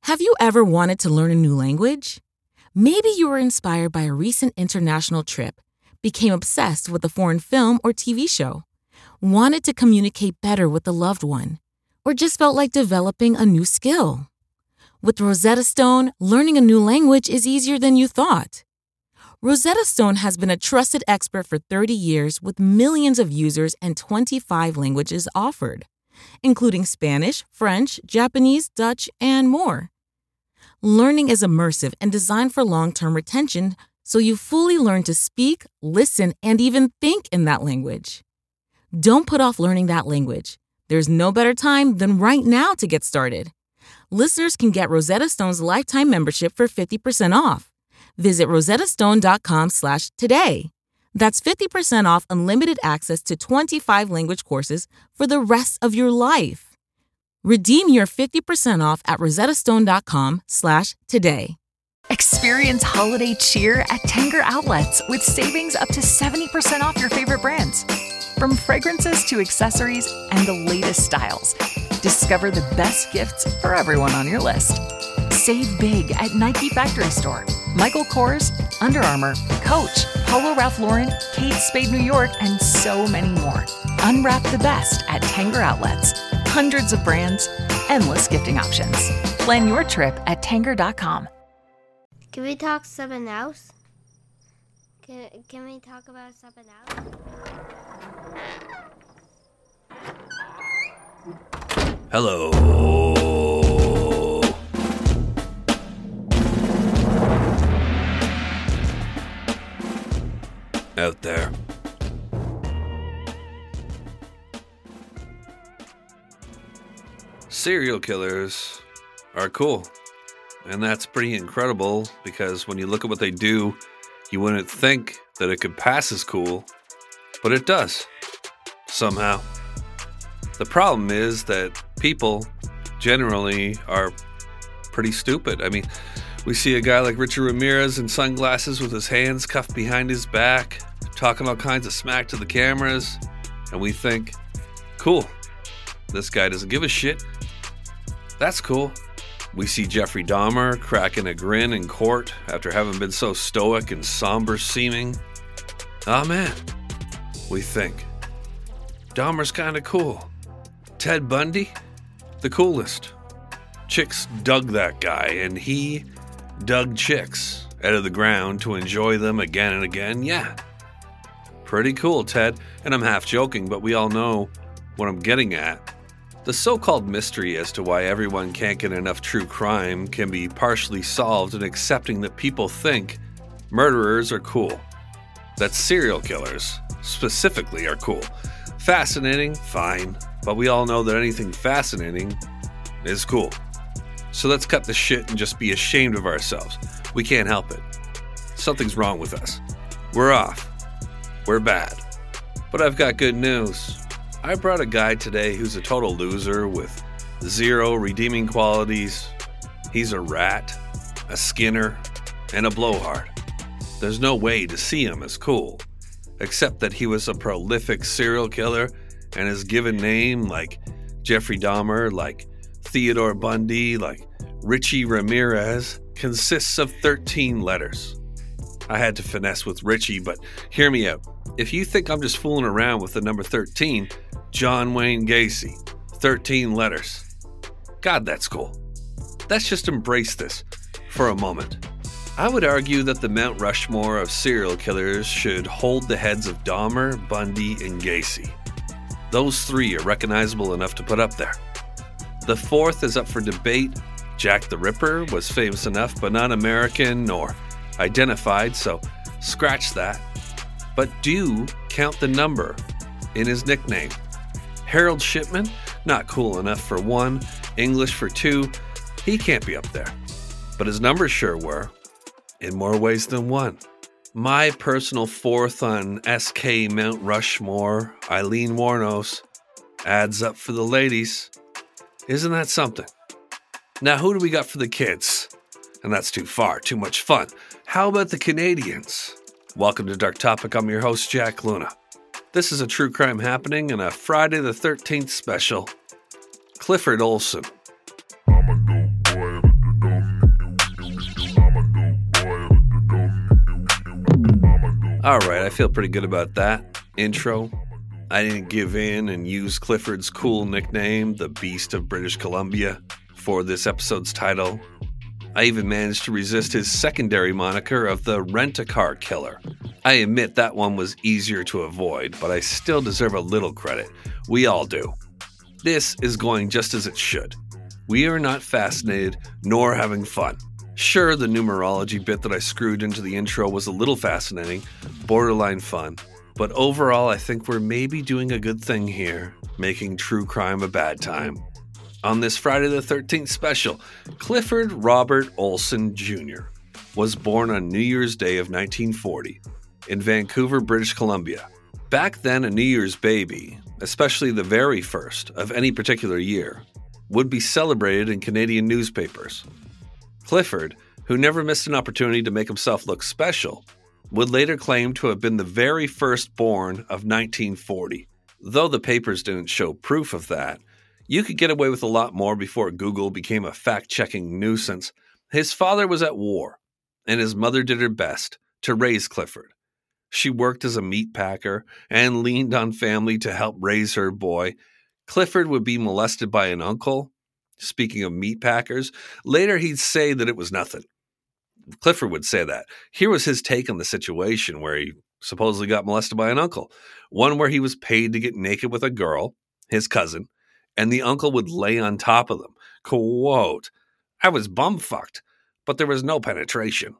Have you ever wanted to learn a new language? Maybe you were inspired by a recent international trip, became obsessed with a foreign film or TV show, wanted to communicate better with a loved one, or just felt like developing a new skill. With Rosetta Stone, learning a new language is easier than you thought. Rosetta Stone has been a trusted expert for 30 years with millions of users and 25 languages offered, including Spanish, French, Japanese, Dutch, and more. Learning is immersive and designed for long-term retention, so you fully learn to speak, listen, and even think in that language. Don't put off learning that language. There's no better time than right now to get started. Listeners can get Rosetta Stone's lifetime membership for 50% off. Visit rosettastone.com/today. That's 50% off unlimited access to 25 language courses for the rest of your life. Redeem your 50% off at rosettastone.com/today. Experience holiday cheer at Tanger Outlets with savings up to 70% off your favorite brands. From fragrances to accessories and the latest styles, discover the best gifts for everyone on your list. Save big at Nike Factory Store, Michael Kors, Under Armour, Coach, Polo Ralph Lauren, Kate Spade New York, and so many more. Unwrap the best at Tanger Outlets. Hundreds of brands, endless gifting options. Plan your trip at Tanger.com. Can we talk something else? Can we talk about something else? Hello. Out there. Serial killers are cool. And that's pretty incredible because when you look at what they do, you wouldn't think that it could pass as cool, but it does, somehow. The problem is that people generally are pretty stupid. I mean, we see a guy like Richard Ramirez in sunglasses with his hands cuffed behind his back, talking all kinds of smack to the cameras, and we think, cool, this guy doesn't give a shit. That's cool. We see Jeffrey Dahmer cracking a grin in court after having been so stoic and somber seeming. Ah, man, we think. Dahmer's kinda cool. Ted Bundy, the coolest. Chicks dug that guy, and he dug chicks out of the ground to enjoy them again and again. Yeah, pretty cool, Ted. And I'm half joking, but we all know what I'm getting at. The so-called mystery as to why everyone can't get enough true crime can be partially solved in accepting that people think murderers are cool. That serial killers, specifically, are cool. Fascinating, fine, but we all know that anything fascinating is cool. So let's cut the shit and just be ashamed of ourselves. We can't help it. Something's wrong with us. We're off. We're bad. But I've got good news. I brought a guy today who's a total loser with zero redeeming qualities. He's a rat, a skinner, and a blowhard. There's no way to see him as cool, except that he was a prolific serial killer and his given name, like Jeffrey Dahmer, like Theodore Bundy, like Richie Ramirez, consists of 13 letters. I had to finesse with Richie, but hear me out. If you think I'm just fooling around with the number 13, John Wayne Gacy, 13 letters. God, that's cool. Let's just embrace this for a moment. I would argue that the Mount Rushmore of serial killers should hold the heads of Dahmer, Bundy, and Gacy. Those three are recognizable enough to put up there. The fourth is up for debate. Jack the Ripper was famous enough, but not American nor identified, so scratch that. But do count the number in his nickname. Harold Shipman, not cool enough for one, English for two, he can't be up there. But his numbers sure were, in more ways than one. My personal fourth on SK Mount Rushmore, Eileen Wuornos, adds up for the ladies. Isn't that something? Now who do we got for the kids? And that's too far, too much fun. How about the Canadians? Welcome to Dark Topic. I'm your host, Jack Luna. This is a true crime happening and a Friday the 13th special. Clifford Olson. I'm a dope boy with the All right, I feel pretty good about that intro. I didn't give in and use Clifford's cool nickname, the Beast of British Columbia, for this episode's title. I even managed to resist his secondary moniker of the Rent-A-Car Killer. I admit that one was easier to avoid, but I still deserve a little credit. We all do. This is going just as it should. We are not fascinated, nor having fun. Sure, the numerology bit that I screwed into the intro was a little fascinating, borderline fun, but overall I think we're maybe doing a good thing here, making true crime a bad time. On this Friday the 13th special, Clifford Robert Olson Jr. was born on New Year's Day of 1940 in Vancouver, British Columbia. Back then, a New Year's baby, especially the very first of any particular year, would be celebrated in Canadian newspapers. Clifford, who never missed an opportunity to make himself look special, would later claim to have been the very first born of 1940. Though the papers didn't show proof of that, you could get away with a lot more before Google became a fact-checking nuisance. His father was at war, and his mother did her best to raise Clifford. She worked as a meat packer and leaned on family to help raise her boy. Clifford would be molested by an uncle. Speaking of meat packers, later he'd say that it was nothing. Clifford would say that. Here was his take on the situation where he supposedly got molested by an uncle. One where he was paid to get naked with a girl, his cousin, and the uncle would lay on top of them. Quote, "I was bumfucked, but there was no penetration."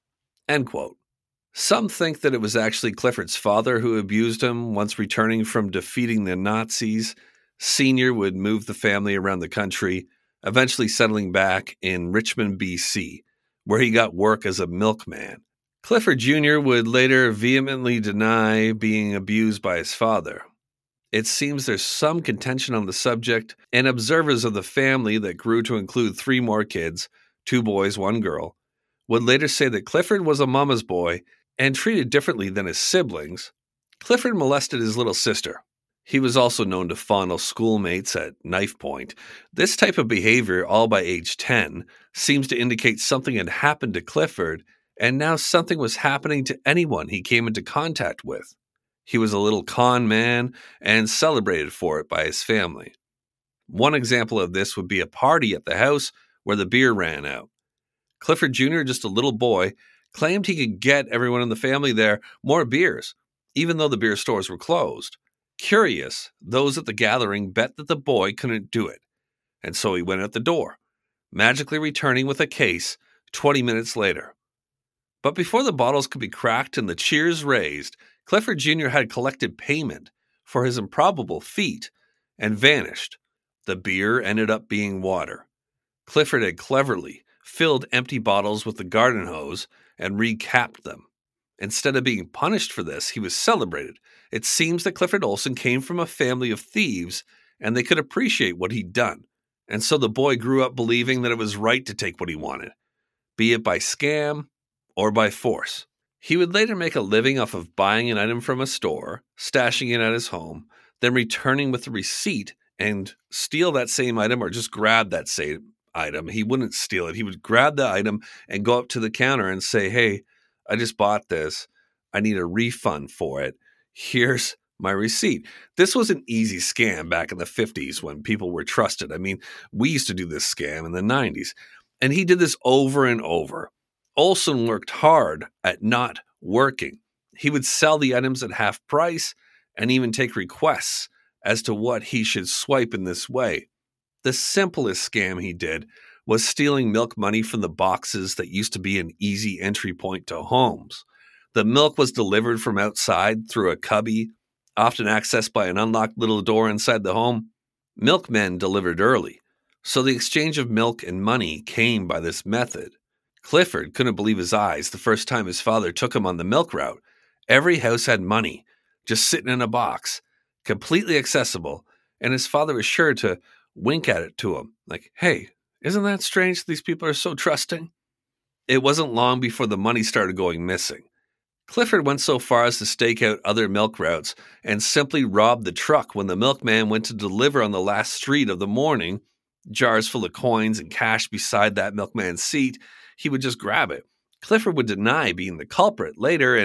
End quote. Some think that it was actually Clifford's father who abused him. Once returning from defeating the Nazis, Senior would move the family around the country, eventually settling back in Richmond, BC, where he got work as a milkman. Clifford Jr. would later vehemently deny being abused by his father. It seems there's some contention on the subject, and observers of the family that grew to include 3 more kids, 2 boys, 1 girl, would later say that Clifford was a mama's boy and treated differently than his siblings. Clifford molested his little sister. He was also known to fondle schoolmates at knife point. This type of behavior, all by age 10, seems to indicate something had happened to Clifford, and now something was happening to anyone he came into contact with. He was a little con man and celebrated for it by his family. One example of this would be a party at the house where the beer ran out. Clifford Jr., just a little boy, claimed he could get everyone in the family there more beers, even though the beer stores were closed. Curious, those at the gathering bet that the boy couldn't do it, and so he went out the door, magically returning with a case 20 minutes later. But before the bottles could be cracked and the cheers raised, Clifford Jr. had collected payment for his improbable feat and vanished. The beer ended up being water. Clifford had cleverly filled empty bottles with the garden hose and recapped them. Instead of being punished for this, he was celebrated. It seems that Clifford Olson came from a family of thieves, and they could appreciate what he'd done. And so the boy grew up believing that it was right to take what he wanted, be it by scam or by force. He would later make a living off of buying an item from a store, stashing it at his home, then returning with the receipt and steal that same item or just grab that same item. He wouldn't steal it. He would grab the item and go up to the counter and say, "Hey, I just bought this. I need a refund for it. Here's my receipt." This was an easy scam back in the 50s when people were trusted. I mean, we used to do this scam in the 90s. And he did this over and over. Olson worked hard at not working. He would sell the items at half price and even take requests as to what he should swipe in this way. The simplest scam he did was stealing milk money from the boxes that used to be an easy entry point to homes. The milk was delivered from outside through a cubby, often accessed by an unlocked little door inside the home. Milkmen delivered early, so the exchange of milk and money came by this method. Clifford couldn't believe his eyes the first time his father took him on the milk route. Every house had money, just sitting in a box, completely accessible, and his father was sure to wink at it to him, like, "Hey, isn't that strange that these people are so trusting?" It wasn't long before the money started going missing. Clifford went so far as to stake out other milk routes and simply robbed the truck when the milkman went to deliver on the last street of the morning. Jars full of coins and cash beside that milkman's seat, he would just grab it. Clifford would deny being the culprit later, and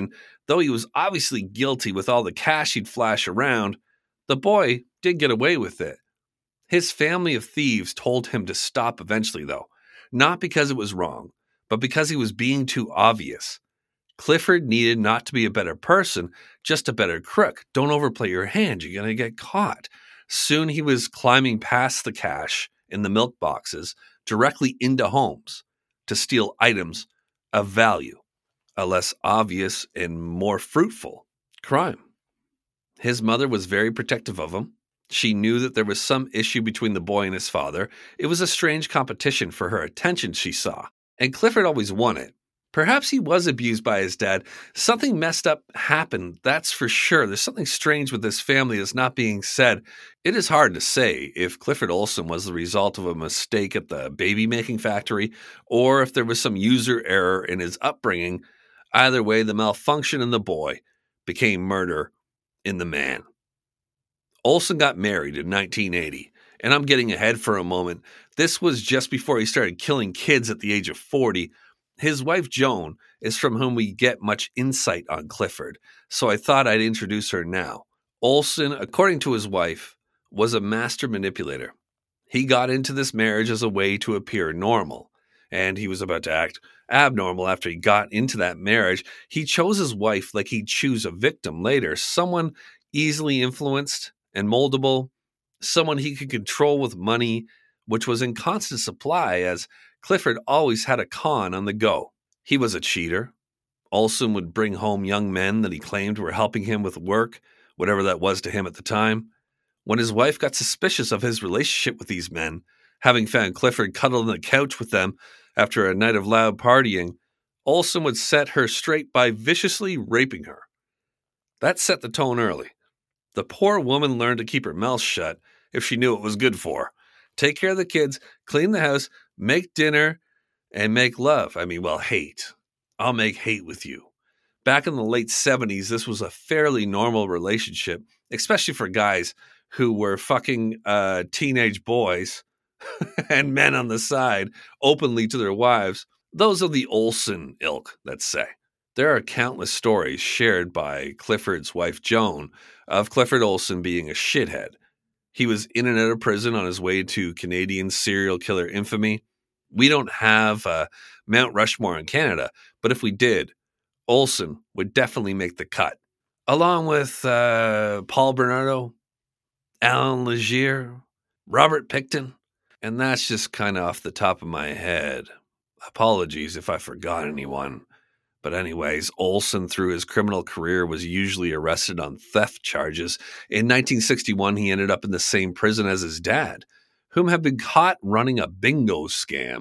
Though he was obviously guilty with all the cash he'd flash around, the boy did get away with it. His family of thieves told him to stop eventually, though, not because it was wrong, but because he was being too obvious. Clifford needed not to be a better person, just a better crook. Don't overplay your hand, you're going to get caught. Soon he was climbing past the cash in the milk boxes directly into homes to steal items of value, a less obvious and more fruitful crime. His mother was very protective of him. She knew that there was some issue between the boy and his father. It was a strange competition for her attention, she saw, and Clifford always won it. Perhaps he was abused by his dad. Something messed up happened, that's for sure. There's something strange with this family that's not being said. It is hard to say if Clifford Olson was the result of a mistake at the baby-making factory or if there was some user error in his upbringing. Either way, the malfunction in the boy became murder in the man. Olson got married in 1980, and I'm getting ahead for a moment. This was just before he started killing kids at the age of 40. His wife, Joan, is from whom we get much insight on Clifford, so I thought I'd introduce her now. Olson, according to his wife, was a master manipulator. He got into this marriage as a way to appear normal, and he was about to act abnormal after he got into that marriage. He chose his wife like he'd choose a victim later, someone easily influenced and moldable, someone he could control with money, which was in constant supply as Clifford always had a con on the go. He was a cheater. Olson would bring home young men that he claimed were helping him with work, whatever that was to him at the time. When his wife got suspicious of his relationship with these men, having found Clifford cuddled on the couch with them after a night of loud partying, Olson would set her straight by viciously raping her. That set the tone early. The poor woman learned to keep her mouth shut if she knew it was good for her. Take care of the kids, clean the house, make dinner, and make love. Hate. I'll make hate with you. Back in the late 70s, this was a fairly normal relationship, especially for guys who were fucking teenage boys and men on the side openly to their wives. Those are the Olson ilk, let's say. There are countless stories shared by Clifford's wife, Joan, of Clifford Olson being a shithead. He was in and out of prison on his way to Canadian serial killer infamy. We don't have Mount Rushmore in Canada, but if we did, Olson would definitely make the cut. Along with Paul Bernardo, Alan Legier, Robert Pickton, and that's just kind of off the top of my head. Apologies if I forgot anyone. But anyways, Olson, through his criminal career, was usually arrested on theft charges. In 1961, he ended up in the same prison as his dad, whom had been caught running a bingo scam.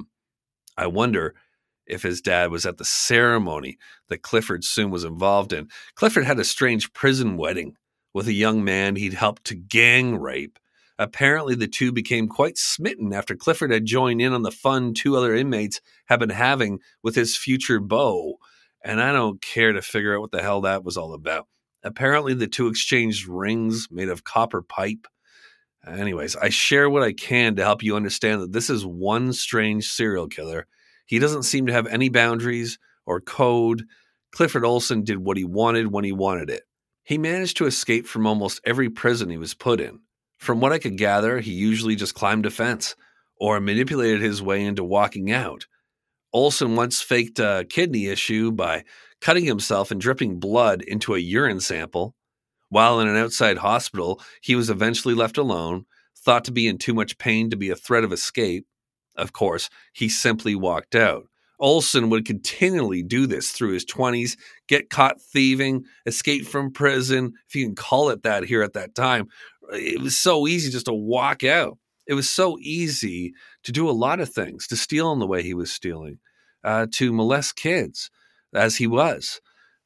I wonder if his dad was at the ceremony that Clifford soon was involved in. Clifford had a strange prison wedding with a young man he'd helped to gang rape. Apparently, the two became quite smitten after Clifford had joined in on the fun two other inmates had been having with his future beau. And I don't care to figure out what the hell that was all about. Apparently, the two exchanged rings made of copper pipe. Anyways, I share what I can to help you understand that this is one strange serial killer. He doesn't seem to have any boundaries or code. Clifford Olson did what he wanted when he wanted it. He managed to escape from almost every prison he was put in. From what I could gather, he usually just climbed a fence or manipulated his way into walking out. Olson once faked a kidney issue by cutting himself and dripping blood into a urine sample. While in an outside hospital, he was eventually left alone, thought to be in too much pain to be a threat of escape. Of course, he simply walked out. Olson would continually do this through his 20s, get caught thieving, escape from prison, if you can call it that here at that time. It was so easy just to walk out. It was so easy to do a lot of things, to steal in the way he was stealing, to molest kids as he was,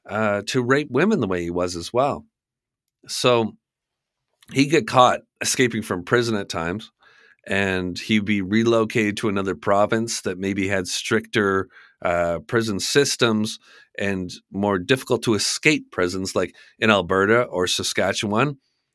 to rape women the way he was as well. So he'd get caught escaping from prison at times, and he'd be relocated to another province that maybe had stricter prison systems and more difficult to escape prisons like in Alberta or Saskatchewan.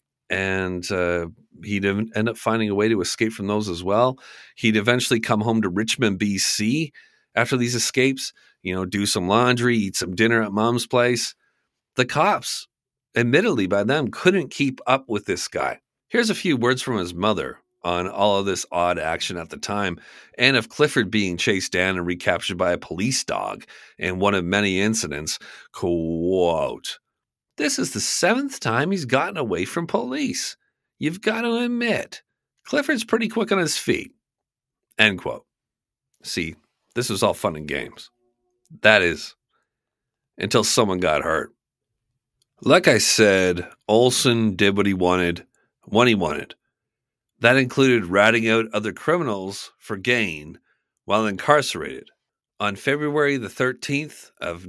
And he'd end up finding a way to escape from those as well. He'd eventually come home to Richmond, BC after these escapes, do some laundry, eat some dinner at mom's place. The cops, admittedly by them, couldn't keep up with this guy. Here's a few words from his mother on all of this odd action at the time, and of Clifford being chased down and recaptured by a police dog in one of many incidents. Quote, "This is the 7th time he's gotten away from police. You've got to admit, Clifford's pretty quick on his feet." End quote. See, this was all fun and games. That is, until someone got hurt. Like I said, Olson did what he wanted when he wanted. That included ratting out other criminals for gain while incarcerated. On February the 13th of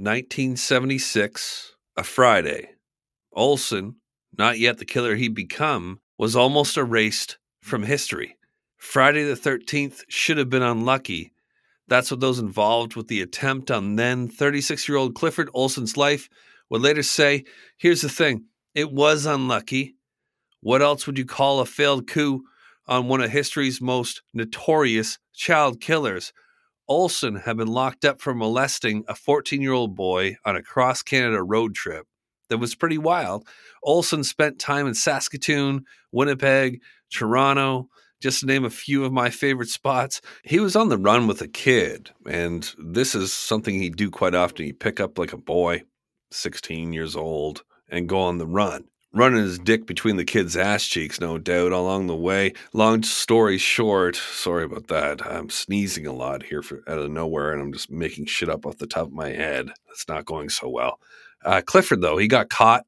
1976, a Friday, Olson, not yet the killer he'd become, was almost erased from history. Friday the 13th should have been unlucky. That's what those involved with the attempt on then 36-year-old Clifford Olson's life would later say. Here's the thing, it was unlucky. What else would you call a failed coup on one of history's most notorious child killers? Olson had been locked up for molesting a 14-year-old boy on a cross-Canada road trip that was pretty wild. Olson spent time in Saskatoon, Winnipeg, Toronto, just to name a few of my favorite spots. He was on the run with a kid, and this is something he'd do quite often. He'd pick up like a boy, 16 years old, and go on the run. Running his dick between the kid's ass cheeks, no doubt, along the way. Long story short, sorry about that. I'm sneezing a lot here out of nowhere, and I'm just making shit up off the top of my head. It's not going so well. Clifford, though, he got caught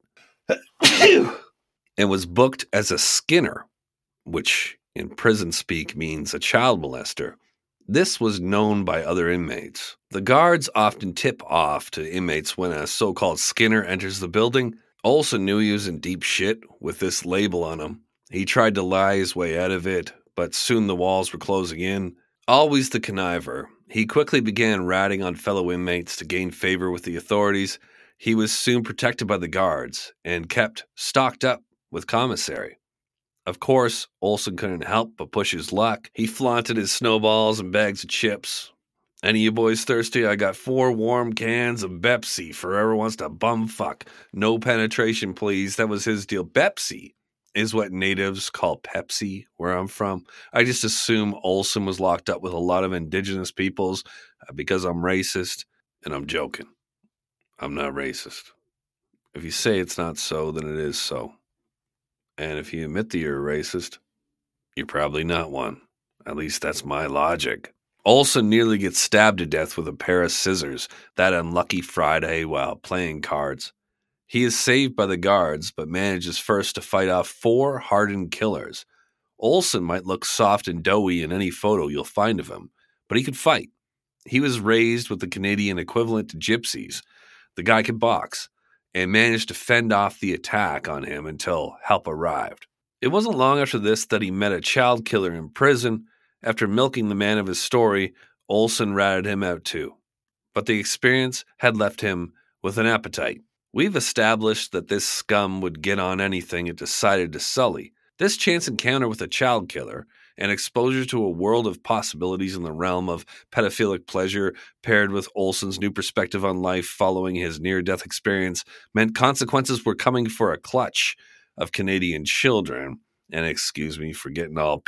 and was booked as a skinner, which in prison speak means a child molester. This was known by other inmates. The guards often tip off to inmates when a so-called skinner enters the building. Olson knew he was in deep shit with this label on him. He tried to lie his way out of it, but soon the walls were closing in. Always the conniver, he quickly began ratting on fellow inmates to gain favor with the authorities. He was soon protected by the guards and kept stocked up with commissary. Of course, Olson couldn't help but push his luck. He flaunted his snowballs and bags of chips. "Any of you boys thirsty? I got 4 warm cans of Pepsi for whoever wants to bum fuck. No penetration, please." That was his deal. Pepsi is what natives call Pepsi where I'm from. I just assume Olson was locked up with a lot of indigenous peoples because I'm racist, and I'm joking. I'm not racist. If you say it's not so, then it is so. And if you admit that you're a racist, you're probably not one. At least that's my logic. Olson nearly gets stabbed to death with a pair of scissors that unlucky Friday while playing cards. He is saved by the guards, but manages first to fight off 4 hardened killers. Olson might look soft and doughy in any photo you'll find of him, but he could fight. He was raised with the Canadian equivalent to gypsies. The guy could box, and managed to fend off the attack on him until help arrived. It wasn't long after this that he met a child killer in prison. After milking the man of his story, Olson ratted him out too. But the experience had left him with an appetite. We've established that this scum would get on anything it decided to sully. This chance encounter with a child killer and exposure to a world of possibilities in the realm of pedophilic pleasure, paired with Olson's new perspective on life following his near-death experience, meant consequences were coming for a clutch of Canadian children. And excuse me for getting all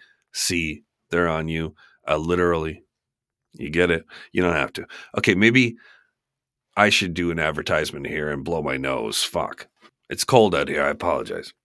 PC there on you, literally. You get it? You don't have to. Okay, maybe I should do an advertisement here and blow my nose. Fuck. It's cold out here. I apologize.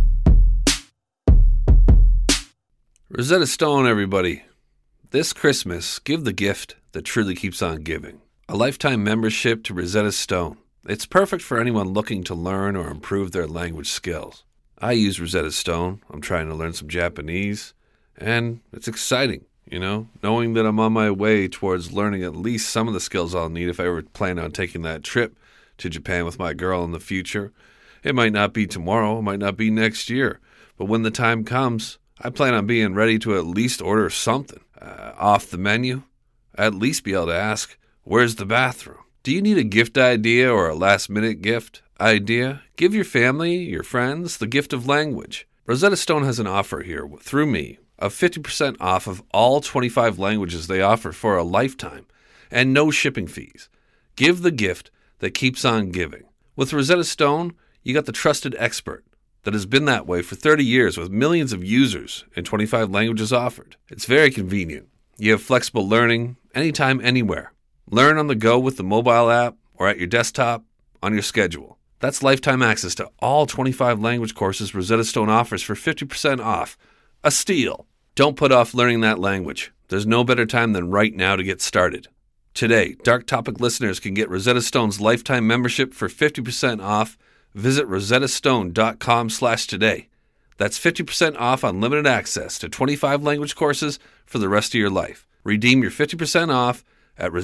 Rosetta Stone, everybody. This Christmas, give the gift that truly keeps on giving. A lifetime membership to Rosetta Stone. It's perfect for anyone looking to learn or improve their language skills. I use Rosetta Stone. I'm trying to learn some Japanese, and it's exciting, knowing that I'm on my way towards learning at least some of the skills I'll need if I ever plan on taking that trip to Japan with my girl in the future. It might not be tomorrow, it might not be next year, but when the time comes, I plan on being ready to at least order something off the menu. At least be able to ask, where's the bathroom? Do you need a gift idea or a last-minute gift idea? Give your family, your friends, the gift of language. Rosetta Stone has an offer here through me of 50% off of all 25 languages they offer for a lifetime and no shipping fees. Give the gift that keeps on giving. With Rosetta Stone, you got the trusted expert that has been that way for 30 years with millions of users and 25 languages offered. It's very convenient. You have flexible learning anytime, anywhere. Learn on the go with the mobile app or at your desktop on your schedule. That's lifetime access to all 25 language courses Rosetta Stone offers for 50% off. A steal. Don't put off learning that language. There's no better time than right now to get started. Today, Dark Topic listeners can get Rosetta Stone's lifetime membership for 50% off. Visit rosettastone.com/today. That's 50% off unlimited access to 25 language courses for the rest of your life. Redeem your 50% off at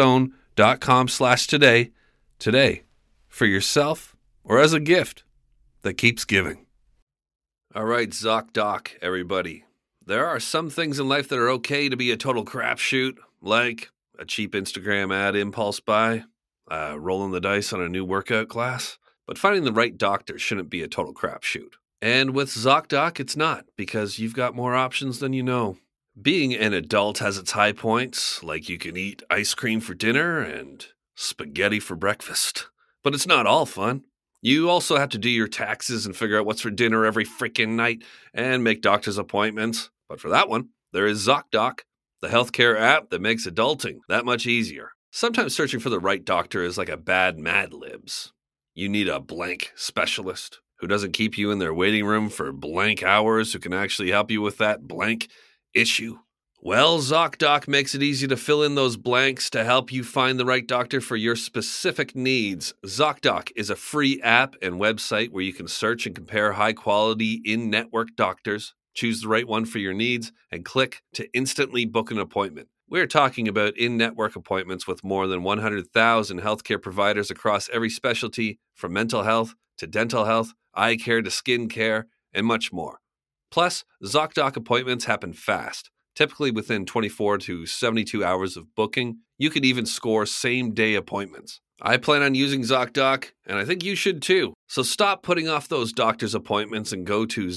rosettastone.com/today today for yourself or as a gift that keeps giving. All right, ZocDoc, everybody. There are some things in life that are okay to be a total crapshoot, like a cheap Instagram ad impulse buy, rolling the dice on a new workout class. But finding the right doctor shouldn't be a total crapshoot. And with ZocDoc, it's not, because you've got more options than you know. Being an adult has its high points, like you can eat ice cream for dinner and spaghetti for breakfast. But it's not all fun. You also have to do your taxes and figure out what's for dinner every freaking night and make doctor's appointments. But for that one, there is ZocDoc, the healthcare app that makes adulting that much easier. Sometimes searching for the right doctor is like a bad Mad Libs. You need a blank specialist who doesn't keep you in their waiting room for blank hours, who can actually help you with that blank issue. Well, ZocDoc makes it easy to fill in those blanks to help you find the right doctor for your specific needs. ZocDoc is a free app and website where you can search and compare high-quality in-network doctors, choose the right one for your needs, and click to instantly book an appointment. We're talking about in-network appointments with more than 100,000 healthcare providers across every specialty, from mental health to dental health, eye care to skin care, and much more. Plus, ZocDoc appointments happen fast, typically within 24 to 72 hours of booking. You can even score same-day appointments. I plan on using ZocDoc, and I think you should too. So stop putting off those doctor's appointments and go to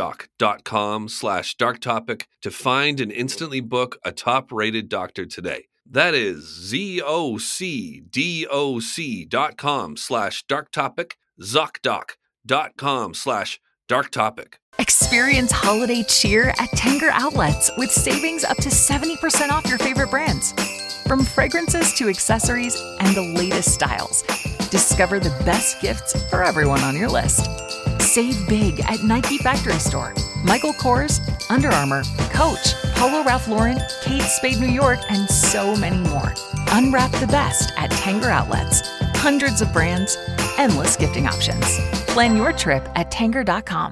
ZocDoc.com/darktopic to find and instantly book a top-rated doctor today. That is ZocDoc.com/darktopic, ZocDoc.com/darktopic. Experience holiday cheer at Tanger Outlets with savings up to 70% off your favorite brands. From fragrances to accessories and the latest styles, discover the best gifts for everyone on your list. Save big at Nike Factory Store, Michael Kors, Under Armour, Coach, Polo Ralph Lauren, Kate Spade New York, and so many more. Unwrap the best at Tanger Outlets. Hundreds of brands, endless gifting options. Plan your trip at Tanger.com.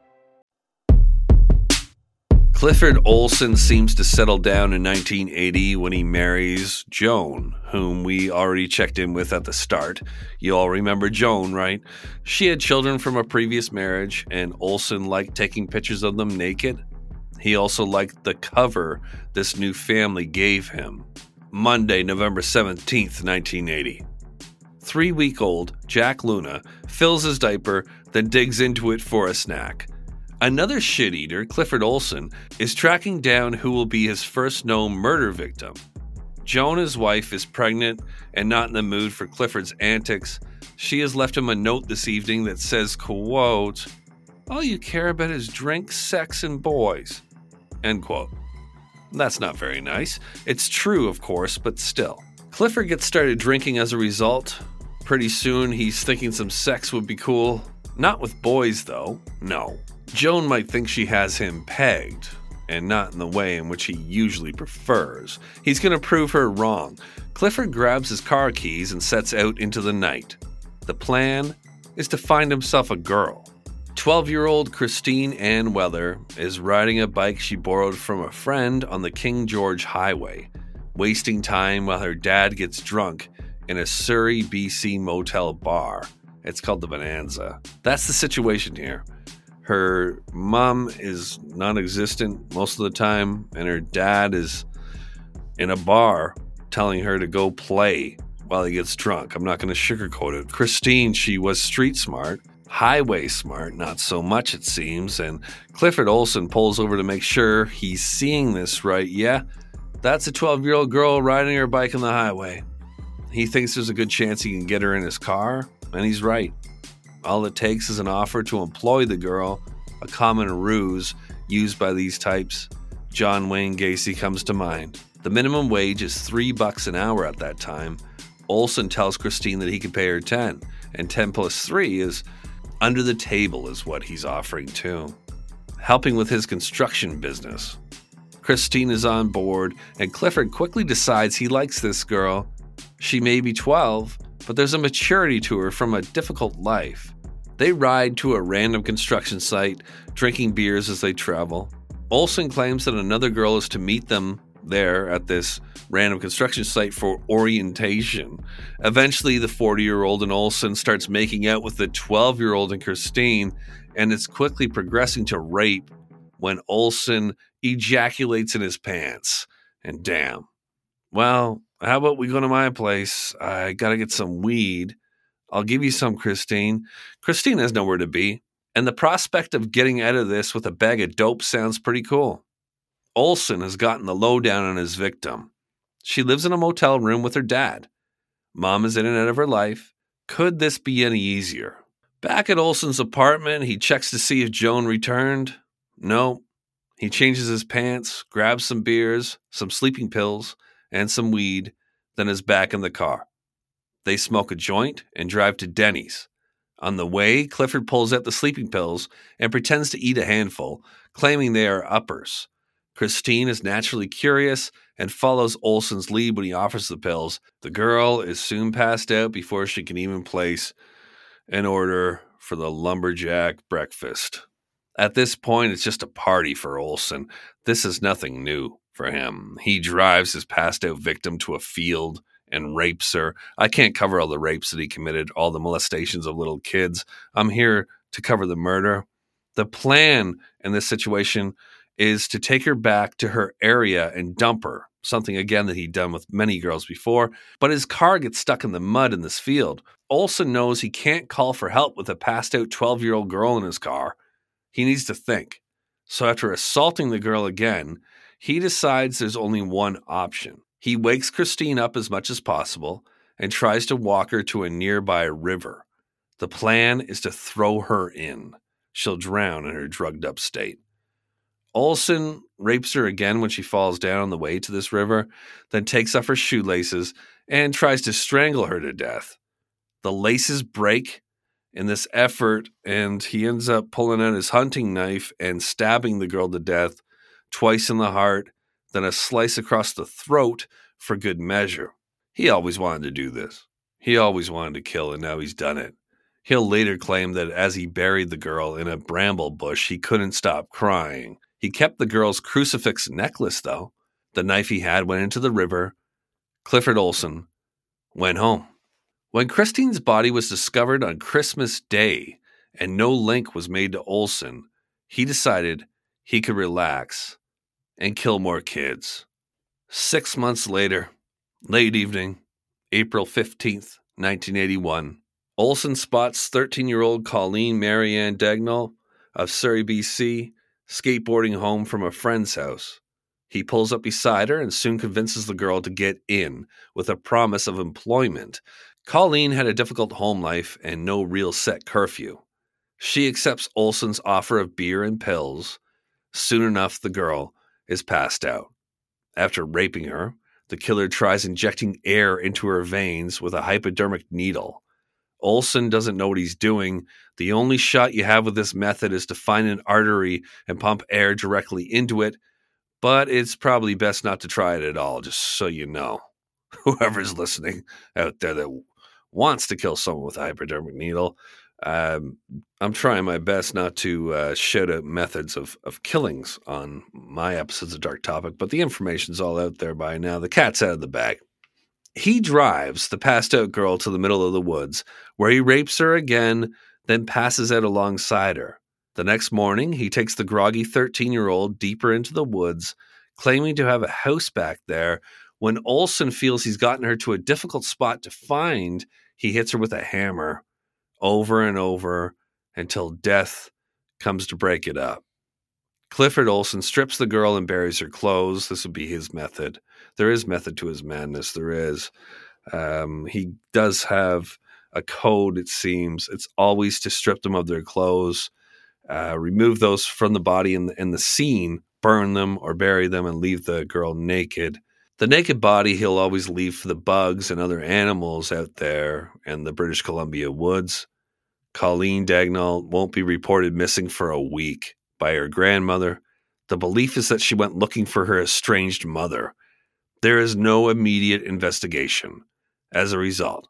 Clifford Olson seems to settle down in 1980 when he marries Joan, whom we already checked in with at the start. You all remember Joan, right? She had children from a previous marriage, and Olson liked taking pictures of them naked. He also liked the cover this new family gave him. Monday, November 17th, 1980. 3-week-old Jack Luna fills his diaper, then digs into it for a snack. Another shit-eater, Clifford Olson, is tracking down who will be his first known murder victim. Joan, his wife, is pregnant and not in the mood for Clifford's antics. She has left him a note this evening that says, quote, "All you care about is drink, sex, and boys," end quote. That's not very nice. It's true, of course, but still. Clifford gets started drinking as a result. Pretty soon, he's thinking some sex would be cool. Not with boys, though. No. Joan might think she has him pegged, and not in the way in which he usually prefers. He's going to prove her wrong. Clifford grabs his car keys and sets out into the night. The plan is to find himself a girl. 12-year-old Christine Ann Weller is riding a bike she borrowed from a friend on the King George Highway, wasting time while her dad gets drunk in a Surrey, BC motel bar. It's called the Bonanza. That's the situation here. Her mom is non-existent most of the time, and her dad is in a bar telling her to go play while he gets drunk. I'm not going to sugarcoat it. Christine, she was street smart, highway smart, not so much it seems, and Clifford Olson pulls over to make sure he's seeing this right. Yeah, that's a 12-year-old girl riding her bike on the highway. He thinks there's a good chance he can get her in his car, And he's right. All it takes is an offer to employ the girl, a common ruse used by these types. John Wayne Gacy comes to mind. The minimum wage is $3 an hour at that time. Olson tells Christine that he can pay her 10, and 10 plus 3 is under the table is what he's offering too. Helping with his construction business. Christine is on board, and Clifford quickly decides he likes this girl. She may be 12, but there's a maturity to her from a difficult life. They ride to a random construction site, drinking beers as they travel. Olson claims that another girl is to meet them there at this random construction site for orientation. Eventually, the 40-year-old and Olson starts making out with the 12-year-old and Christine, and it's quickly progressing to rape when Olson ejaculates in his pants. And damn. Well, how about we go to my place? I gotta get some weed. I'll give you some, Christine. Christine has nowhere to be, and the prospect of getting out of this with a bag of dope sounds pretty cool. Olson has gotten the lowdown on his victim. She lives in a motel room with her dad. Mom is in and out of her life. Could this be any easier? Back at Olson's apartment, he checks to see if Joan returned. No. He changes his pants, grabs some beers, some sleeping pills, and some weed, then is back in the car. They smoke a joint and drive to Denny's. On the way, Clifford pulls out the sleeping pills and pretends to eat a handful, claiming they are uppers. Christine is naturally curious and follows Olson's lead when he offers the pills. The girl is soon passed out before she can even place an order for the lumberjack breakfast. At this point, it's just a party for Olson. This is nothing new for him. He drives his passed-out victim to a field and rapes her. I can't cover all the rapes that he committed, all the molestations of little kids. I'm here to cover the murder. The plan in this situation is to take her back to her area and dump her, something again that he'd done with many girls before, but his car gets stuck in the mud in this field. Olson knows he can't call for help with a passed-out 12-year-old girl in his car. He needs to think. So after assaulting the girl again, he decides there's only one option. He wakes Christine up as much as possible and tries to walk her to a nearby river. The plan is to throw her in. She'll drown in her drugged-up state. Olson rapes her again when she falls down on the way to this river, then takes off her shoelaces and tries to strangle her to death. The laces break in this effort, and he ends up pulling out his hunting knife and stabbing the girl to death, twice in the heart, then a slice across the throat for good measure. He always wanted to do this. He always wanted to kill, and now he's done it. He'll later claim that as he buried the girl in a bramble bush, he couldn't stop crying. He kept the girl's crucifix necklace, though. The knife he had went into the river. Clifford Olson went home. When Christine's body was discovered on Christmas Day and no link was made to Olson, he decided he could relax and kill more kids. 6 months later, late evening, April 15th, 1981, Olson spots 13-year-old Colleen Marianne Dagnall of Surrey, BC, skateboarding home from a friend's house. He pulls up beside her and soon convinces the girl to get in with a promise of employment. Colleen had a difficult home life and no real set curfew. She accepts Olson's offer of beer and pills. Soon enough, the girl is passed out. After raping her, the killer tries injecting air into her veins with a hypodermic needle. Olson doesn't know what he's doing. The only shot you have with this method is to find an artery and pump air directly into it, but it's probably best not to try it at all, just so you know. Whoever's listening out there that wants to kill someone with a hypodermic needle, I'm trying my best not to shout out methods of killings on my episodes of Dark Topic, but the information's all out there by now. The cat's out of the bag. He drives the passed-out girl to the middle of the woods, where he rapes her again, then passes out alongside her. The next morning, he takes the groggy 13-year-old deeper into the woods, claiming to have a house back there. When Olson feels he's gotten her to a difficult spot to find, he hits her with a hammer over and over until death comes to break it up. Clifford Olson strips the girl and buries her clothes. This would be his method. There is method to his madness. There is. He does have a code, it seems. It's always to strip them of their clothes, remove those from the body in the scene, burn them or bury them, and leave the girl naked. The naked body he'll always leave for the bugs and other animals out there in the British Columbia woods. Colleen Dagnall won't be reported missing for a week by her grandmother. The belief is that she went looking for her estranged mother. There is no immediate investigation as a result.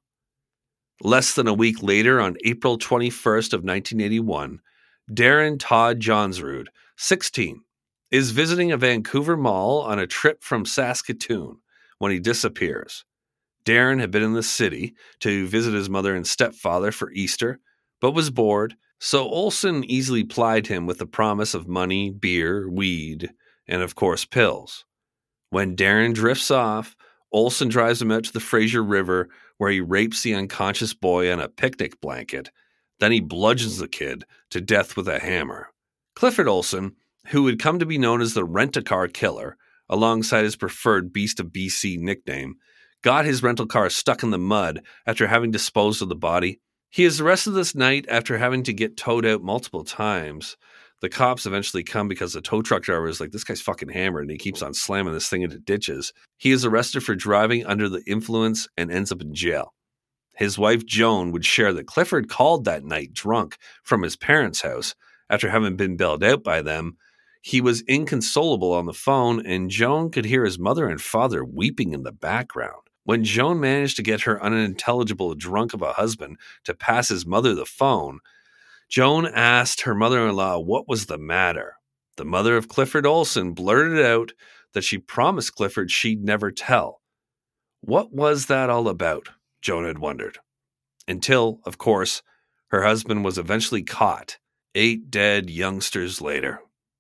Less than a week later, on April 21st of 1981, Darren Todd Johnsrud, 16, is visiting a Vancouver mall on a trip from Saskatoon when he disappears. Darren had been in the city to visit his mother and stepfather for Easter, but was bored, so Olsen easily plied him with the promise of money, beer, weed, and of course pills. When Darren drifts off, Olsen drives him out to the Fraser River, where he rapes the unconscious boy on a picnic blanket. Then he bludgeons the kid to death with a hammer. Clifford Olsen, who would come to be known as the Rent-A-Car Killer, alongside his preferred Beast of BC nickname, got his rental car stuck in the mud after having disposed of the body. He is arrested this night after having to get towed out multiple times. The cops eventually come because the tow truck driver is like, this guy's fucking hammered, and he keeps on slamming this thing into ditches. He is arrested for driving under the influence and ends up in jail. His wife, Joan, would share that Clifford called that night drunk from his parents' house after having been bailed out by them. He was inconsolable on the phone, and Joan could hear his mother and father weeping in the background. When Joan managed to get her unintelligible drunk of a husband to pass his mother the phone, Joan asked her mother-in-law what was the matter. The mother of Clifford Olsen blurted out that she promised Clifford she'd never tell. What was that all about? Joan had wondered. Until, of course, her husband was eventually caught 8 dead youngsters later.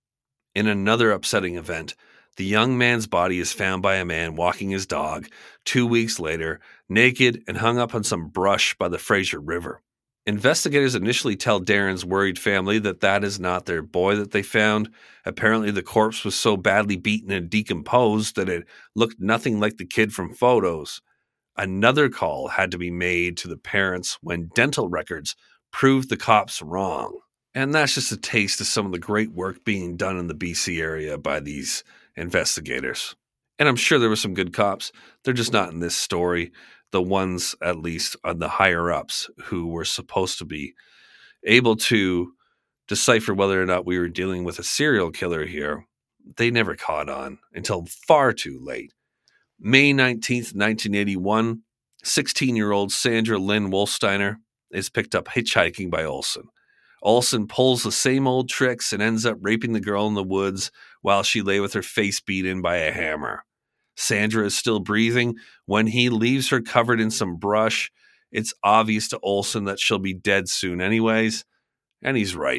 In another upsetting event, the young man's body is found by a man walking his dog 2 weeks later, naked and hung up on some brush by the Fraser River. Investigators initially tell Darren's worried family that that is not their boy that they found. Apparently, the corpse was so badly beaten and decomposed that it looked nothing like the kid from photos. Another call had to be made to the parents when dental records proved the cops wrong. And that's just a taste of some of the great work being done in the BC area by these investigators. And I'm sure there were some good cops. They're just not in this story. The ones, at least, on the higher-ups who were supposed to be able to decipher whether or not we were dealing with a serial killer here, they never caught on until far too late. May 19th, 1981, 16-year-old Sandra Lynn Wolfsteiner is picked up hitchhiking by Olsen. Olsen pulls the same old tricks and ends up raping the girl in the woods while she lay with her face beat in by a hammer. Sandra is still breathing when he leaves her covered in some brush. It's obvious to Olsen that she'll be dead soon anyways, and he's right.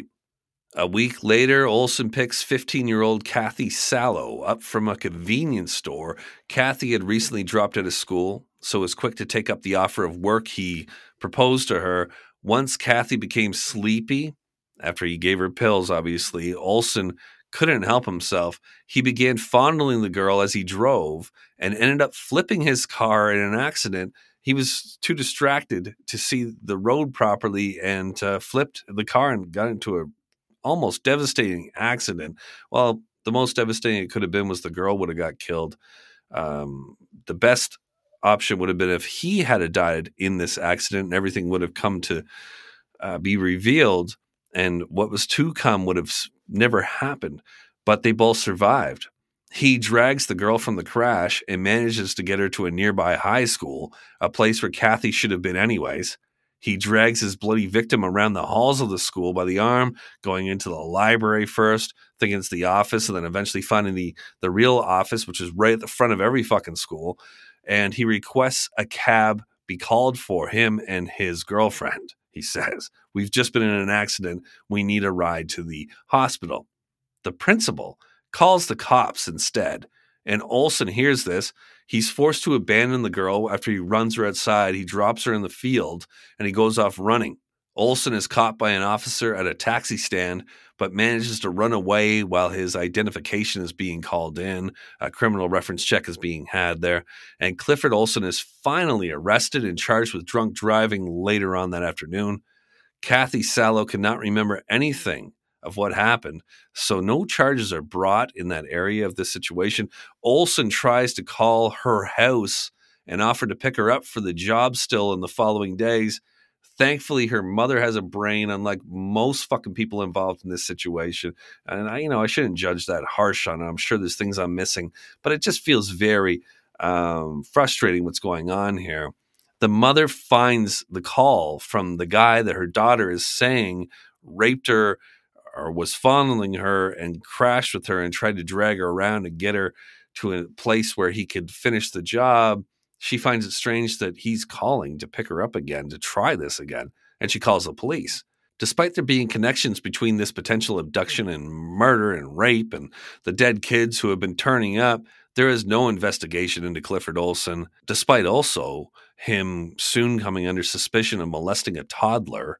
A week later, Olsen picks 15-year-old Kathy Sallow up from a convenience store. Kathy had recently dropped out of school, so was quick to take up the offer of work he proposed to her. Once Kathy became sleepy, after he gave her pills, obviously, Olsen couldn't help himself. He began fondling the girl as he drove and ended up flipping his car in an accident. He was too distracted to see the road properly and flipped the car and got into a almost devastating accident. Well, the most devastating it could have been was the girl would have got killed. The best option would have been if he had died in this accident and everything would have come to be revealed, and what was to come would have never happened, but they both survived. He drags the girl from the crash and manages to get her to a nearby high school, a place where Kathy should have been anyways. He drags his bloody victim around the halls of the school by the arm, going into the library first, thinking it's the office, and then eventually finding the real office, which is right at the front of every fucking school. And he requests a cab be called for him and his girlfriend. He says, "We've just been in an accident. We need a ride to the hospital." The principal calls the cops instead, and Olsen hears this. He's forced to abandon the girl after he runs her outside. He drops her in the field, and he goes off running. Olson is caught by an officer at a taxi stand, but manages to run away while his identification is being called in. A criminal reference check is being had there. And Clifford Olson is finally arrested and charged with drunk driving later on that afternoon. Kathy Sallow cannot remember anything of what happened, so no charges are brought in that area of this situation. Olson tries to call her house and offer to pick her up for the job still in the following days. Thankfully, her mother has a brain, unlike most fucking people involved in this situation. And I shouldn't judge that harsh on it. I'm sure there's things I'm missing, but it just feels very frustrating what's going on here. The mother finds the call from the guy that her daughter is saying raped her or was fondling her and crashed with her and tried to drag her around and get her to a place where he could finish the job. She finds it strange that he's calling to pick her up again, to try this again, and she calls the police. Despite there being connections between this potential abduction and murder and rape and the dead kids who have been turning up, there is no investigation into Clifford Olson, despite also him soon coming under suspicion of molesting a toddler.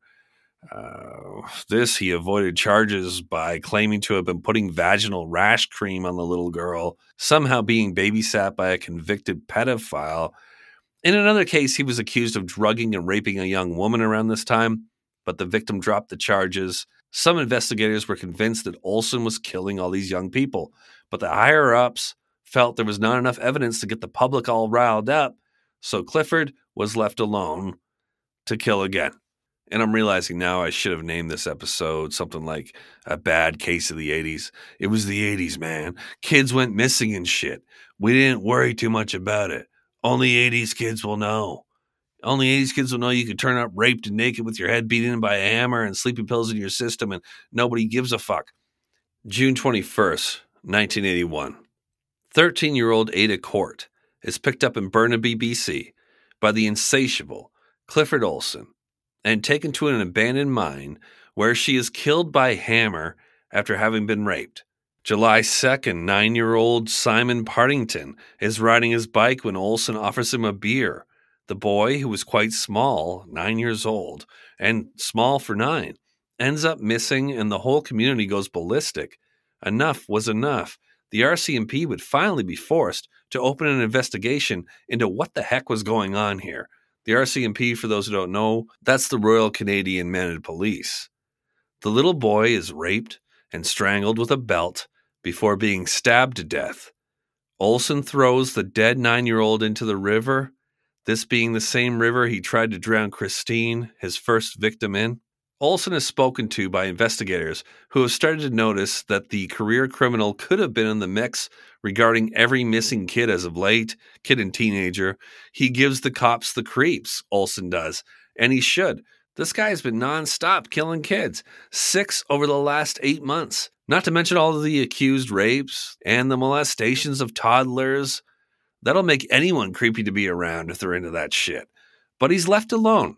He avoided charges by claiming to have been putting vaginal rash cream on the little girl, somehow being babysat by a convicted pedophile. In another case, he was accused of drugging and raping a young woman around this time, but the victim dropped the charges. Some investigators were convinced that Olson was killing all these young people, but the higher-ups felt there was not enough evidence to get the public all riled up, so Clifford was left alone to kill again. And I'm realizing now I should have named this episode something like A Bad Case of the 80s. It was the 80s, man. Kids went missing and shit. We didn't worry too much about it. Only 80s kids will know. Only 80s kids will know you could turn up raped and naked with your head beaten in by a hammer and sleeping pills in your system and nobody gives a fuck. June 21st, 1981. 13-year-old Ada Court is picked up in Burnaby, BC by the insatiable Clifford Olson and taken to an abandoned mine where she is killed by hammer after having been raped. July 2nd, 9-year-old Simon Partington is riding his bike when Olson offers him a beer. The boy, who was quite small, 9 years old, and small for 9, ends up missing and the whole community goes ballistic. Enough was enough. The RCMP would finally be forced to open an investigation into what the heck was going on here. The RCMP, for those who don't know, that's the Royal Canadian Mounted Police. The little boy is raped and strangled with a belt before being stabbed to death. Olson throws the dead 9-year-old into the river, this being the same river he tried to drown Christine, his first victim, in. Olson is spoken to by investigators who have started to notice that the career criminal could have been in the mix regarding every missing kid as of late, kid and teenager. He gives the cops the creeps, Olson does, and he should. This guy's been nonstop killing kids, 6 over the last 8 months. Not to mention all of the accused rapes and the molestations of toddlers. That'll make anyone creepy to be around if they're into that shit. But he's left alone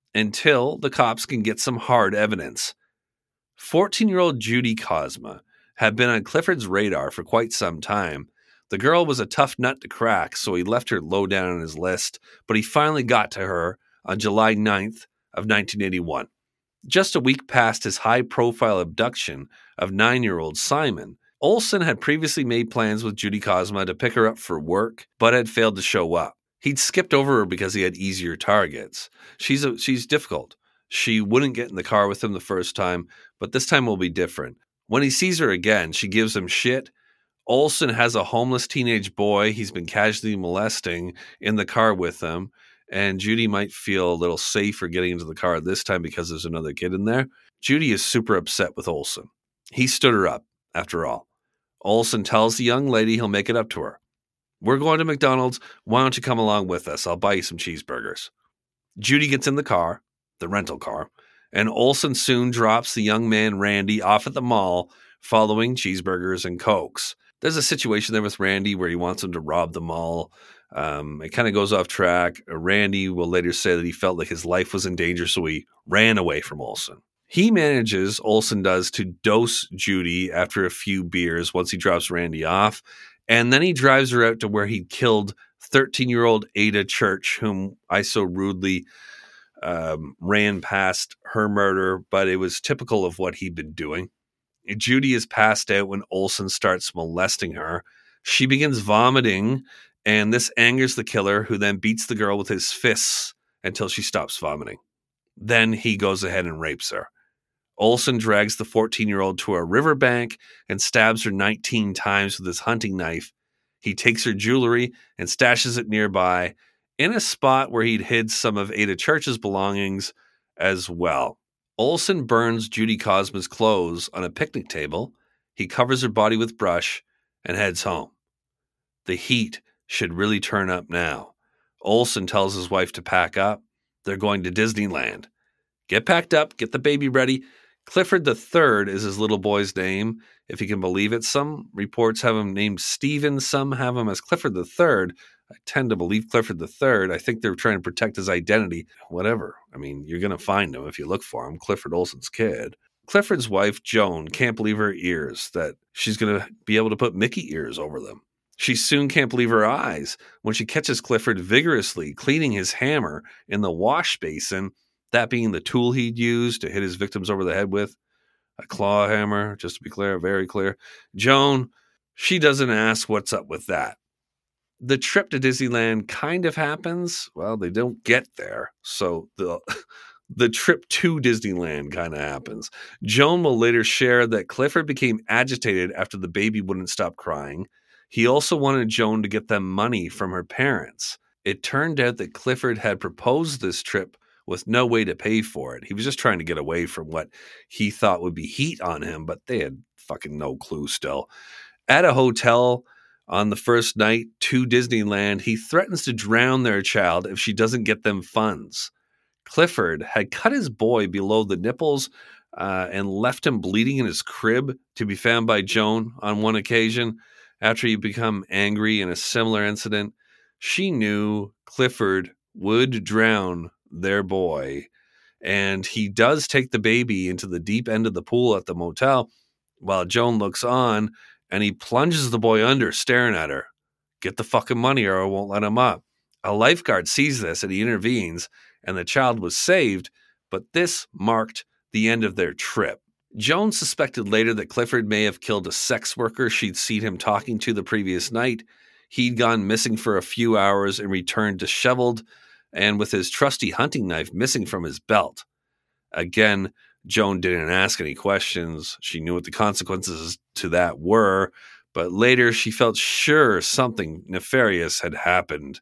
until the cops can get some hard evidence. 14-year-old Judy Kozma had been on Clifford's radar for quite some time. The girl was a tough nut to crack, so he left her low down on his list, but he finally got to her on July 9th of 1981. Just a week past his high-profile abduction of 9-year-old Simon, Olson had previously made plans with Judy Kozma to pick her up for work, but had failed to show up. He'd skipped over her because he had easier targets. She's difficult. She wouldn't get in the car with him the first time, but this time will be different. When he sees her again, she gives him shit. Olson has a homeless teenage boy he's been casually molesting in the car with him, and Judy might feel a little safer getting into the car this time because there's another kid in there. Judy is super upset with Olson. He stood her up, after all. Olson tells the young lady he'll make it up to her. We're going to McDonald's. Why don't you come along with us? I'll buy you some cheeseburgers. Judy gets in the car, the rental car, and Olson soon drops the young man Randy off at the mall following cheeseburgers and Cokes. There's a situation there with Randy where he wants him to rob the mall. It kind of goes off track. Randy will later say that he felt like his life was in danger, so he ran away from Olson. He manages, Olson does, to dose Judy after a few beers once he drops Randy off. And then he drives her out to where he killed 13-year-old Ada Church, whom I so rudely ran past her murder, but it was typical of what he'd been doing. Judy is passed out when Olson starts molesting her. She begins vomiting, and this angers the killer, who then beats the girl with his fists until she stops vomiting. Then he goes ahead and rapes her. Olson drags the 14-year-old to a riverbank and stabs her 19 times with his hunting knife. He takes her jewelry and stashes it nearby in a spot where he'd hid some of Ada Church's belongings as well. Olson burns Judy Cosma's clothes on a picnic table. He covers her body with brush and heads home. The heat should really turn up now. Olson tells his wife to pack up. They're going to Disneyland. Get packed up, get the baby ready. Clifford III is his little boy's name, if you can believe it. Some reports have him named Stephen, some have him as Clifford III. I tend to believe Clifford III. I think they're trying to protect his identity. Whatever. I mean, you're going to find him if you look for him. Clifford Olson's kid. Clifford's wife, Joan, can't believe her ears, that she's going to be able to put Mickey ears over them. She soon can't believe her eyes when she catches Clifford vigorously cleaning his hammer in the wash basin, that being the tool he'd use to hit his victims over the head with. A claw hammer, just to be clear, very clear. Joan, she doesn't ask what's up with that. The trip to Disneyland kind of happens. Well, they don't get there. So the trip to Disneyland kind of happens. Joan will later share that Clifford became agitated after the baby wouldn't stop crying. He also wanted Joan to get them money from her parents. It turned out that Clifford had proposed this trip with no way to pay for it. He was just trying to get away from what he thought would be heat on him, but they had fucking no clue still. At a hotel on the first night to Disneyland, he threatens to drown their child if she doesn't get them funds. Clifford had cut his boy below the nipples and left him bleeding in his crib to be found by Joan on one occasion. After he'd become angry in a similar incident, she knew Clifford would drown their boy, and he does take the baby into the deep end of the pool at the motel while Joan looks on, and he plunges the boy under, staring at her. Get the fucking money or I won't let him up. A lifeguard sees this and he intervenes, and the child was saved, but this marked the end of their trip. Joan suspected later that Clifford may have killed a sex worker she'd seen him talking to the previous night. He'd gone missing for a few hours and returned disheveled and with his trusty hunting knife missing from his belt. Again, Joan didn't ask any questions. She knew what the consequences to that were, but later she felt sure something nefarious had happened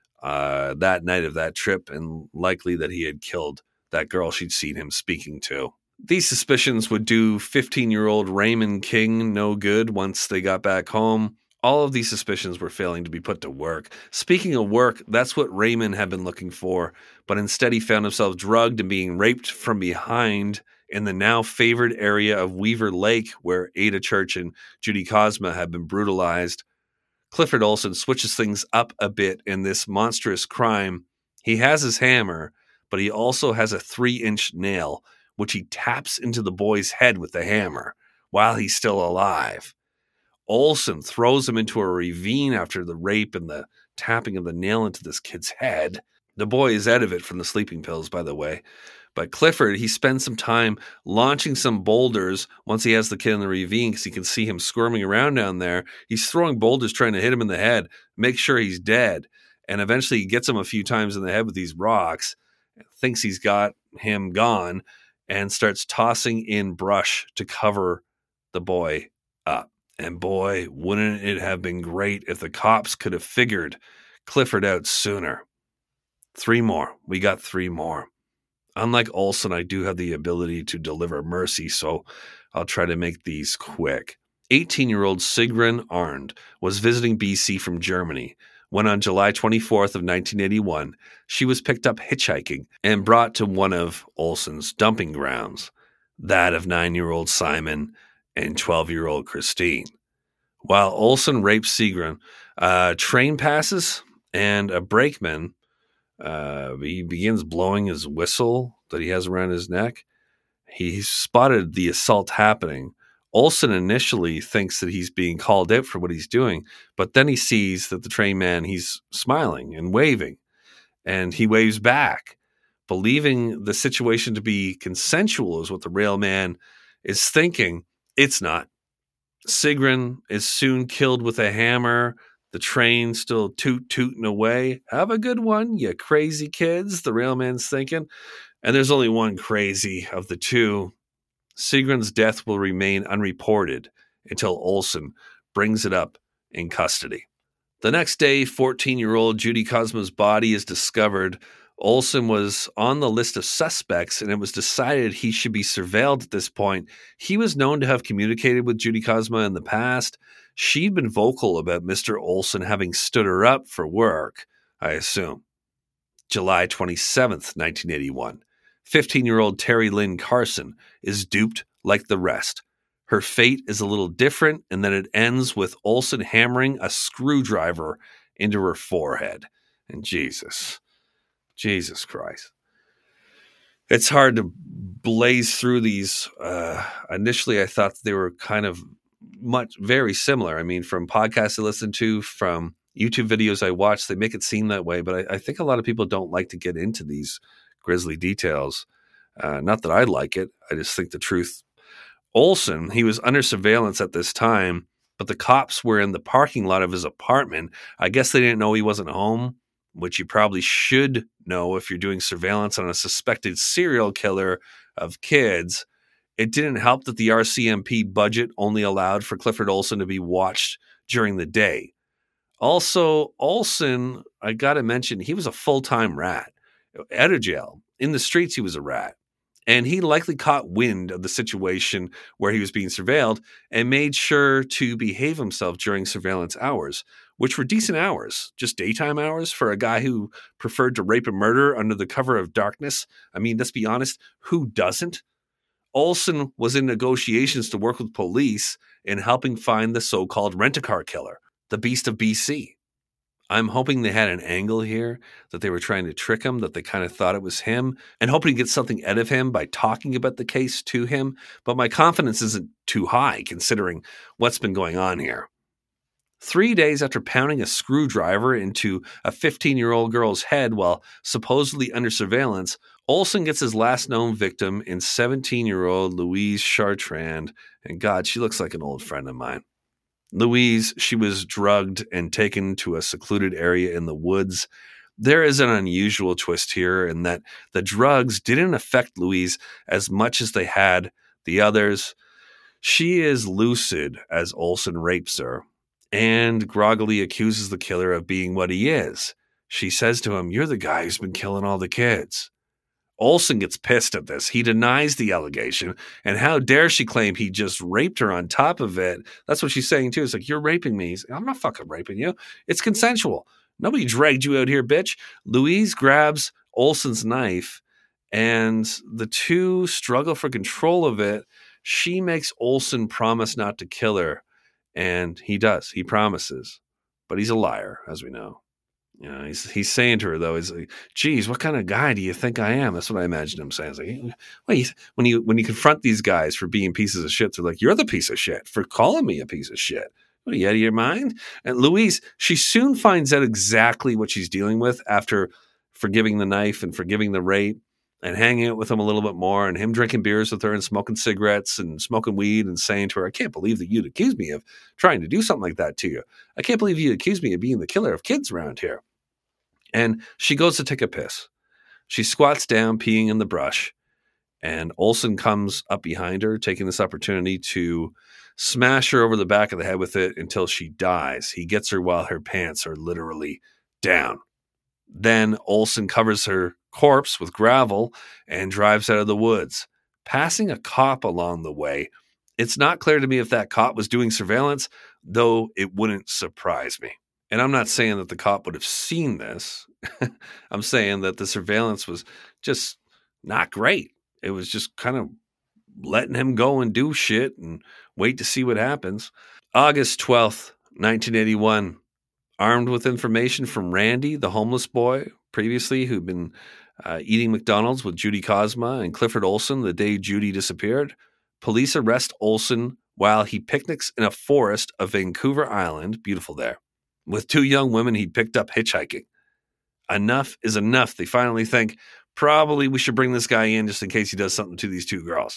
that night of that trip, and likely that he had killed that girl she'd seen him speaking to. These suspicions would do 15-year-old Raymond King no good once they got back home. All of these suspicions were failing to be put to work. Speaking of work, that's what Raymond had been looking for, but instead he found himself drugged and being raped from behind in the now favored area of Weaver Lake, where Ada Church and Judy Cosma had been brutalized. Clifford Olson switches things up a bit in this monstrous crime. He has his hammer, but he also has a 3-inch nail, which he taps into the boy's head with the hammer while he's still alive. Olson throws him into a ravine after the rape and the tapping of the nail into this kid's head. The boy is out of it from the sleeping pills, by the way. But Clifford, he spends some time launching some boulders once he has the kid in the ravine because he can see him squirming around down there. He's throwing boulders trying to hit him in the head, make sure he's dead. And eventually he gets him a few times in the head with these rocks, thinks he's got him gone, and starts tossing in brush to cover the boy up. And boy, wouldn't it have been great if the cops could have figured Clifford out sooner. 3 more. We got 3 more. Unlike Olson, I do have the ability to deliver mercy, so I'll try to make these quick. 18-year-old Sigrun Arnd was visiting BC from Germany when on July 24th of 1981, she was picked up hitchhiking and brought to one of Olson's dumping grounds, that of 9-year-old Simon and 12-year-old Christine. While Olson rapes Sigrun, a train passes and a brakeman, he begins blowing his whistle that he has around his neck. He spotted the assault happening. Olson initially thinks that he's being called out for what he's doing, but then he sees that the train man, he's smiling and waving, and he waves back. Believing the situation to be consensual is what the railman is thinking. It's not. Sigrun is soon killed with a hammer. The train still tooting away. Have a good one, you crazy kids, the railman's thinking. And there's only one crazy of the two. Sigrun's death will remain unreported until Olsen brings it up in custody. The next day, 14-year-old Judy Kozma's body is discovered. Olsen was on the list of suspects, and it was decided he should be surveilled at this point. He was known to have communicated with Judy Kozma in the past. She'd been vocal about Mr. Olsen having stood her up for work, I assume. July 27th, 1981. 15-year-old Terry Lynn Carson is duped like the rest. Her fate is a little different, and then it ends with Olsen hammering a screwdriver into her forehead. And Jesus Christ. It's hard to blaze through these. Initially, I thought they were kind of very similar. I mean, from podcasts I listen to, from YouTube videos I watch, they make it seem that way. But I think a lot of people don't like to get into these grisly details. Not that I like it. I just think the truth. Olsen, he was under surveillance at this time, but the cops were in the parking lot of his apartment. I guess they didn't know he wasn't home, which you probably should know if you're doing surveillance on a suspected serial killer of kids. It didn't help that the RCMP budget only allowed for Clifford Olsen to be watched during the day. Also, Olsen, I got to mention, he was a full-time rat. Out of jail, in the streets, he was a rat. And he likely caught wind of the situation where he was being surveilled and made sure to behave himself during surveillance hours, which were decent hours, just daytime hours for a guy who preferred to rape and murder under the cover of darkness. I mean, let's be honest, who doesn't? Olsen was in negotiations to work with police in helping find the so-called rent-a-car killer, the Beast of BC. I'm hoping they had an angle here, that they were trying to trick him, that they kind of thought it was him, and hoping to get something out of him by talking about the case to him. But my confidence isn't too high, considering what's been going on here. 3 days after pounding a screwdriver into a 15-year-old girl's head while supposedly under surveillance, Olsen gets his last known victim in 17-year-old Louise Chartrand. And God, she looks like an old friend of mine. Louise, she was drugged and taken to a secluded area in the woods. There is an unusual twist here in that the drugs didn't affect Louise as much as they had the others. She is lucid as Olsen rapes her and groggily accuses the killer of being what he is. She says to him, "You're the guy who's been killing all the kids." Olsen gets pissed at this. He denies the allegation. And how dare she claim he just raped her on top of it? That's what she's saying, too. It's like, "You're raping me." He's like, "I'm not fucking raping you. It's consensual. Nobody dragged you out here, bitch." Louise grabs Olsen's knife, and the two struggle for control of it. She makes Olsen promise not to kill her, and he does. He promises. But he's a liar, as we know. You know, he's saying to her, though, he's like, "Geez, what kind of guy do you think I am?" That's what I imagine him saying. It's like, wait, when you confront these guys for being pieces of shit, they're like, "You're the piece of shit for calling me a piece of shit. What, are you out of your mind?" And Louise, she soon finds out exactly what she's dealing with after forgiving the knife and forgiving the rape and hanging out with him a little bit more, and him drinking beers with her and smoking cigarettes and smoking weed and saying to her, "I can't believe that you'd accuse me of trying to do something like that to you. I can't believe you'd accuse me of being the killer of kids around here." And she goes to take a piss. She squats down, peeing in the brush, and Olsen comes up behind her, taking this opportunity to smash her over the back of the head with it until she dies. He gets her while her pants are literally down. Then Olsen covers her corpse with gravel and drives out of the woods, passing a cop along the way. It's not clear to me if that cop was doing surveillance, though it wouldn't surprise me. And I'm not saying that the cop would have seen this. I'm saying that the surveillance was just not great. It was just kind of letting him go and do shit and wait to see what happens. August 12th, 1981. Armed with information from Randy, the homeless boy, previously who'd been eating McDonald's with Judy Kozma and Clifford Olsen the day Judy disappeared, police arrest Olsen while he picnics in a forest of Vancouver Island, beautiful there, with two young women he picked up hitchhiking. Enough is enough, they finally think. probably we should bring this guy in just in case he does something to these two girls.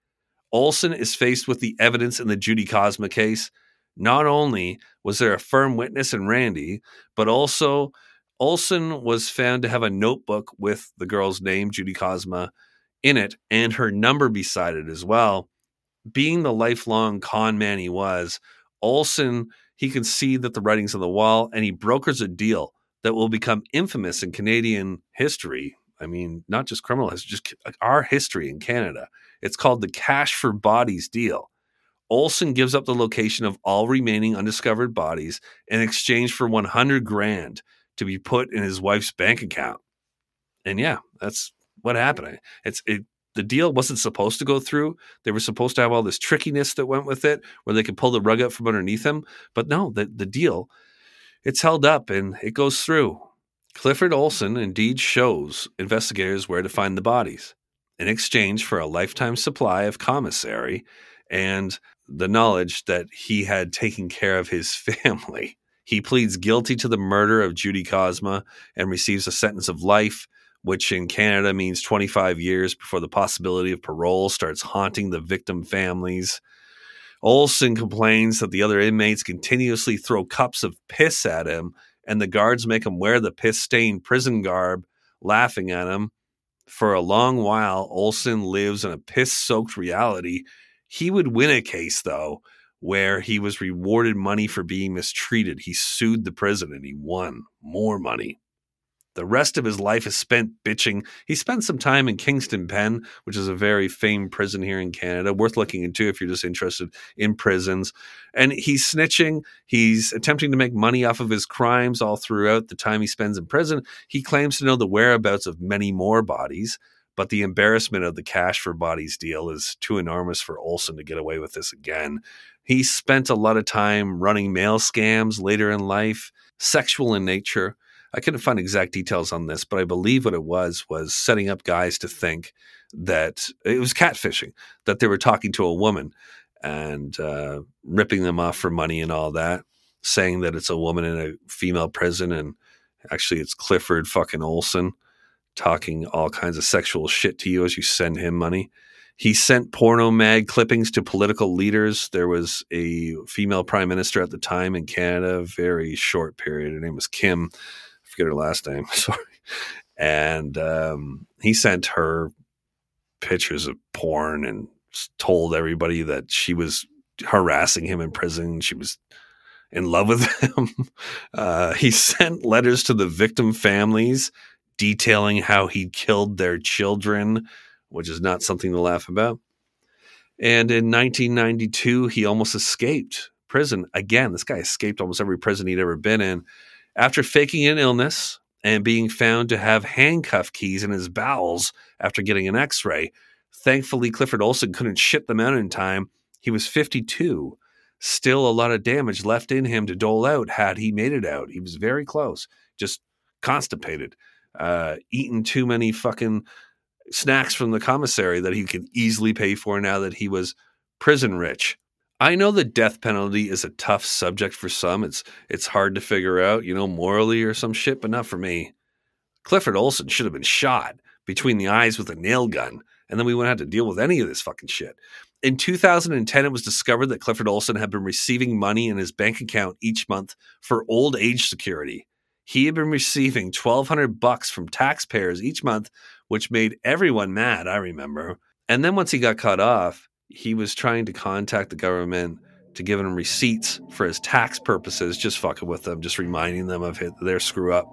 Olson is faced with the evidence in the Judy Kozma case. Not only was there a firm witness in Randy, but also Olson was found to have a notebook with the girl's name, Judy Kozma, in it, and her number beside it as well. Being the lifelong con man he was, Olson, he can see that the writing's on the wall, and he brokers a deal that will become infamous in Canadian history. I mean, not just criminal history, just our history in Canada. It's called the Cash for Bodies deal. Olson gives up the location of all remaining undiscovered bodies in exchange for $100,000 to be put in his wife's bank account. And yeah, that's what happened. The deal wasn't supposed to go through. They were supposed to have all this trickiness that went with it, where they could pull the rug out from underneath him. But no, the deal, it's held up and it goes through. Clifford Olson indeed shows investigators where to find the bodies in exchange for a lifetime supply of commissary and the knowledge that he had taken care of his family. He pleads guilty to the murder of Judy Kozma and receives a sentence of life, which in Canada means 25 years before the possibility of parole starts haunting the victim families. Olson complains that the other inmates continuously throw cups of piss at him, and the guards make him wear the piss-stained prison garb, laughing at him. For a long while, Olson lives in a piss-soaked reality. He would win a case, though, where he was rewarded money for being mistreated. He sued the prison and he won more money. The rest of his life is spent bitching. He spent some time in Kingston Pen, which is a very famed prison here in Canada, worth looking into if you're just interested in prisons. And he's snitching. He's attempting to make money off of his crimes all throughout the time he spends in prison. He claims to know the whereabouts of many more bodies, but the embarrassment of the Cash for Bodies deal is too enormous for Olson to get away with this again. He spent a lot of time running mail scams later in life, sexual in nature. I couldn't find exact details on this, but I believe what it was setting up guys to think that it was catfishing, that they were talking to a woman and ripping them off for money and all that, saying that it's a woman in a female prison, and actually it's Clifford fucking Olson talking all kinds of sexual shit to you as you send him money. He sent porno mag clippings to political leaders. There was a female prime minister at the time in Canada, very short period. Her name was Kim. I forget her last name. Sorry. And he sent her pictures of porn and told everybody that she was harassing him in prison. She was in love with him. He sent letters to the victim families detailing how he killed their children, which is not something to laugh about. And in 1992, he almost escaped prison. Again, this guy escaped almost every prison he'd ever been in. After faking an illness and being found to have handcuff keys in his bowels after getting an x-ray, thankfully Clifford Olson couldn't shit them out in time. He was 52. Still a lot of damage left in him to dole out had he made it out. He was very close, just constipated, eating too many fucking snacks from the commissary that he could easily pay for now that he was prison rich. I know the death penalty is a tough subject for some. It's hard to figure out, morally or some shit, but not for me. Clifford Olson should have been shot between the eyes with a nail gun, and then we wouldn't have to deal with any of this fucking shit. In 2010, it was discovered that Clifford Olson had been receiving money in his bank account each month for old age security. He had been receiving $1,200 from taxpayers each month, which made everyone mad, I remember. And then once he got cut off, he was trying to contact the government to give him receipts for his tax purposes, just fucking with them, just reminding them of their screw up.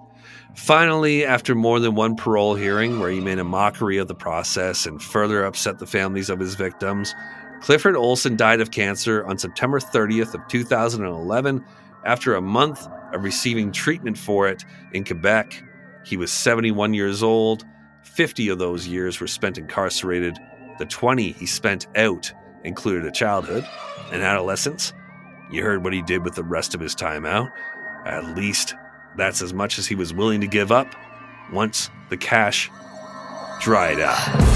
Finally, after more than one parole hearing where he made a mockery of the process and further upset the families of his victims, Clifford Olson died of cancer on September 30th of 2011 after a month of receiving treatment for it in Quebec. He was 71 years old. 50 of those years were spent incarcerated. The 20 he spent out included a childhood, an adolescence. You heard what he did with the rest of his time out. At least that's as much as he was willing to give up once the cash dried up.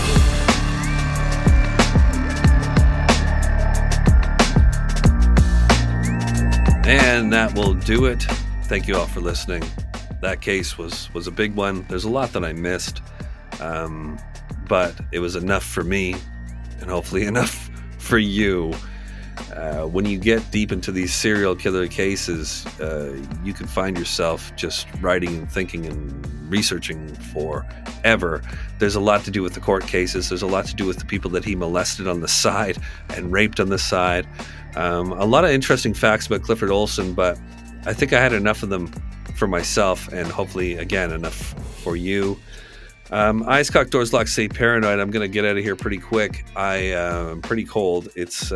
And that will do it. Thank you all for listening. That case was a big one. There's a lot that I missed. But it was enough for me, and hopefully enough for you. When you get deep into these serial killer cases, you can find yourself just writing and thinking and researching forever. There's a lot to do with the court cases. There's a lot to do with the people that he molested on the side and raped on the side. A lot of interesting facts about Clifford Olson, but I think I had enough of them for myself, and hopefully, again, enough for you. Eyes cocked, doors locked, stay paranoid. I'm going to get out of here pretty quick. I'm pretty cold.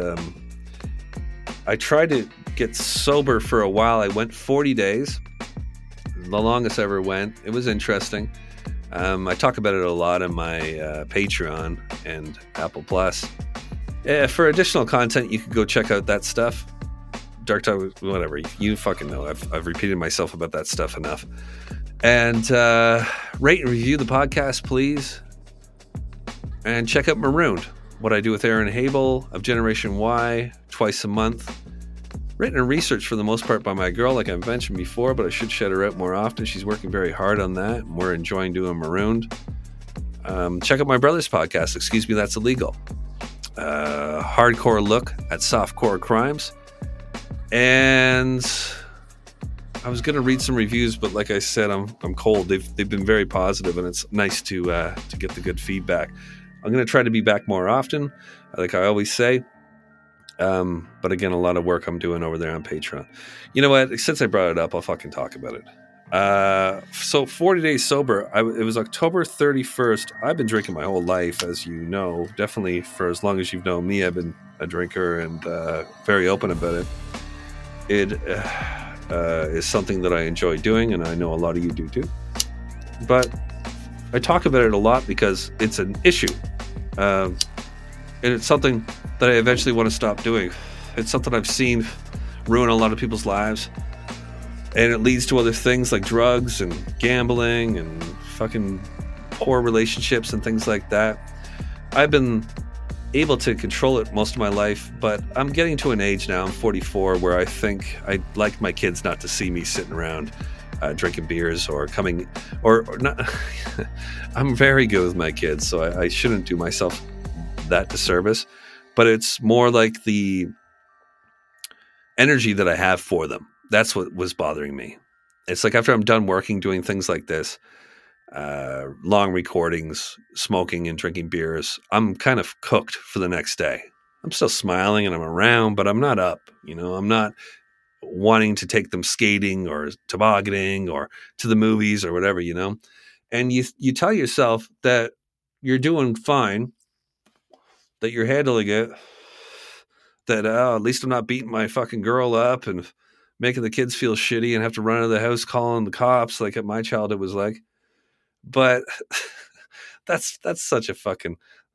I tried to get sober for a while. I went 40 days, the longest I ever went. It was interesting. I talk about it a lot on my Patreon and Apple Plus. For additional content, you can go check out that stuff. Dark Talk, whatever. You fucking know. I've repeated myself about that stuff enough. And rate and review the podcast, please. And check out Marooned, what I do with Aaron Habel of Generation Y, twice a month. Written and researched for the most part by my girl, like I mentioned before, but I should shout her out more often. She's working very hard on that, and we're enjoying doing Marooned. Check out my brother's podcast, Excuse Me, That's Illegal. Hardcore look at softcore crimes. And I was going to read some reviews, but like I said, I'm cold. They've been very positive, and it's nice to get the good feedback. I'm going to try to be back more often, like I always say. But again, a lot of work I'm doing over there on Patreon. You know what? Since I brought it up, I'll fucking talk about it. So 40 days sober. It was October 31st. I've been drinking my whole life, as you know. Definitely for as long as you've known me, I've been a drinker and very open about it. It is something that I enjoy doing, and I know a lot of you do too. But I talk about it a lot because it's an issue. And it's something that I eventually want to stop doing. It's something I've seen ruin a lot of people's lives. And it leads to other things like drugs and gambling and fucking poor relationships and things like that. I've been able to control it most of my life, but I'm getting to an age now, I'm 44, where I think I'd like my kids not to see me sitting around drinking beers or not. I'm very good with my kids, so I shouldn't do myself that disservice, but it's more like the energy that I have for them. That's what was bothering me. It's like after I'm done working, doing things like this, long recordings, smoking and drinking beers, I'm kind of cooked for the next day. I'm still smiling and I'm around, but I'm not up. I'm not wanting to take them skating or tobogganing or to the movies or whatever, And you tell yourself that you're doing fine, that you're handling it, that at least I'm not beating my fucking girl up and making the kids feel shitty and have to run out of the house calling the cops like at my childhood was like. But that's such a fucking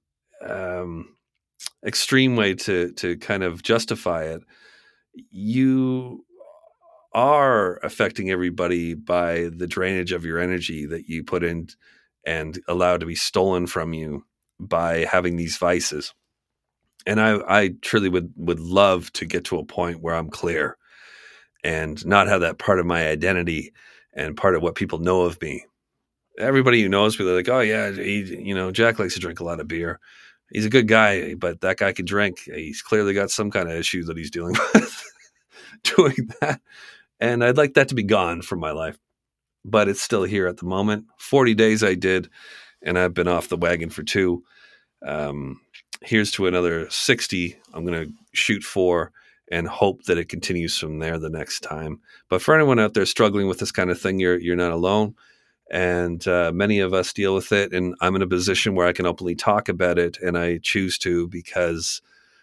extreme way to kind of justify it. You are affecting everybody by the drainage of your energy that you put in and allow to be stolen from you by having these vices. And I truly would love to get to a point where I'm clear and not have that part of my identity and part of what people know of me. Everybody who knows me, they're like, oh yeah, Jack likes to drink a lot of beer. He's a good guy, but that guy can drink. He's clearly got some kind of issue that he's dealing with doing that. And I'd like that to be gone from my life, but it's still here at the moment. 40 days I did, and I've been off the wagon for 2. Here's to another 60 I'm going to shoot for and hope that it continues from there the next time. But for anyone out there struggling with this kind of thing, you're not alone. And many of us deal with it. And I'm in a position where I can openly talk about it. And I choose to because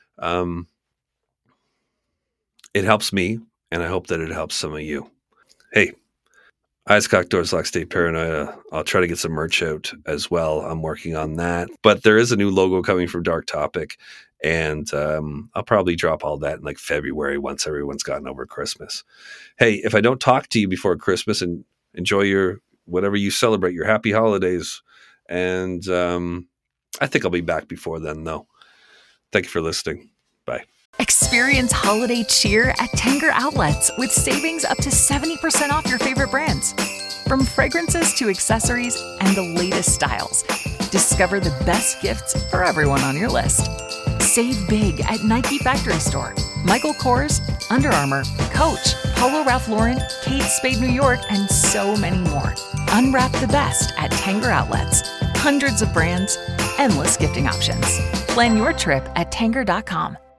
it helps me. And I hope that it helps some of you. Hey, Eyes Cocked, Doors Locked, Stay Paranoid. I'll try to get some merch out as well. I'm working on that. But there is a new logo coming from Dark Topic. And I'll probably drop all that in like February once everyone's gotten over Christmas. Hey, if I don't talk to you before Christmas, and enjoy your whatever you celebrate, your happy holidays. And I think I'll be back before then, though. Thank you for listening. Bye. Experience holiday cheer at Tanger Outlets with savings up to 70% off your favorite brands. From fragrances to accessories and the latest styles, Discover the best gifts for everyone on your list. Save big at Nike Factory Store, Michael Kors, Under Armour, Coach, Polo Ralph Lauren, Kate Spade New York, and so many more. Unwrap the best at Tanger Outlets. Hundreds of brands, endless gifting options. Plan your trip at Tanger.com.